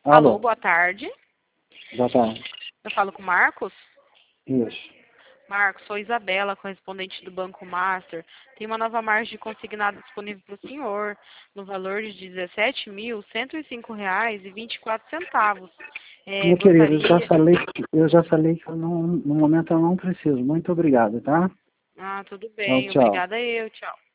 Alô, boa tarde. Boa tarde. Eu falo com o Marcos? Isso. Marcos, sou Isabela, correspondente do Banco Master. Tem uma nova margem de consignado disponível para o senhor, no valor de R$ 17.105,24. Minha querida, Gostaria... eu já falei que no momento eu não preciso. Muito obrigado, tá? Ah, tudo Tchau, bem. tchau. Obrigada eu. Tchau.